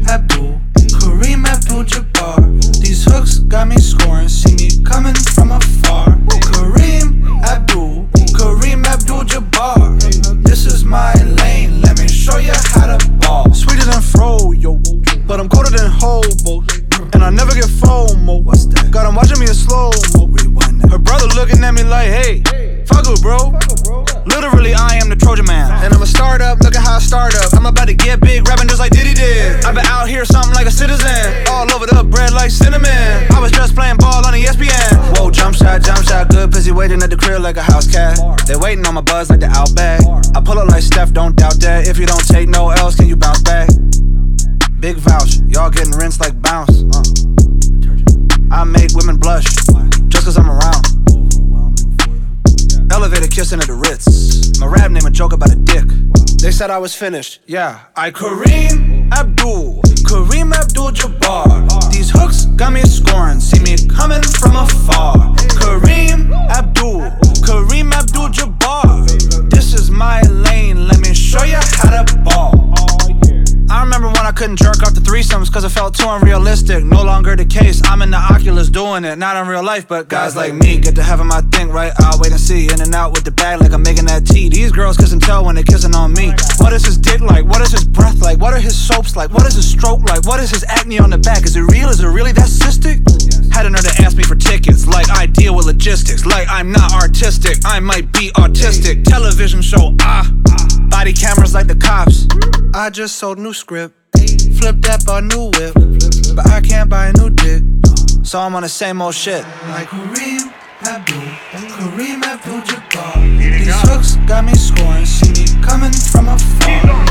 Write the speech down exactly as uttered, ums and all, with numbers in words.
Abdul, Kareem Abdul-Jabbar. These hooks got me scoring, see me coming from afar. Kareem Abdul, Kareem Abdul-Jabbar. This is my lane, let me show you how to ball. Sweeter than Froyo, but I'm colder than Hobo, and I never get FOMO. What's that? Got him watching me in slow-mo. Her brother looking at me like, hey, fuck her, bro. Literally, I am the Trojan man, and I'm a startup. Look at how I start up. I'm about to get big, rapping just like Diddy did. I've been out here, something like a citizen, all over the bread like cinnamon. I was just playing ball on E S P N. Whoa, jump shot, jump shot, good pussy waiting at the crib like a house cat. They waiting on my buzz like the Outback. I pull up like Steph, don't doubt that. If you don't take no L's, can you bounce back? Big vouch, y'all getting rinsed like bounce. uh. I make women blush, just cause I'm around. Elevator kissing at the Ritz. My rap name a joke about a dick. They said I was finished, yeah. I Kareem Abdul, Kareem Abdul-Jabbar. These hooks got me scoring, see me coming from afar. Kareem Abdul, Kareem Abdul-Jabbar. This is my lane, let me show you how to ball. I remember when I couldn't jerk off the threesomes cause it felt too unrealistic. No longer the case, I'm in the Oculus doing it, not in real life. But guys like me get to having my thing right. I'll wait and see, in and out with the bag like I'm making that tea. These girls kiss and tell when they're kissing on me. What is his dick like? What is his breath like? What are his soaps like? What is his stroke like? What is his acne on the back? Is it real? Is it really that cystic? Had a nerd to ask me for tickets, like I deal with logistics, like I'm not artistic, I might be autistic. Television show, ah, body cameras like the cops. I just sold new script, flipped that for a new whip, but I can't buy a new dick, so I'm on the same old shit. Like Kareem Abdul, Kareem Abdul-Jabbar. These hooks got me scoring, see me coming from afar.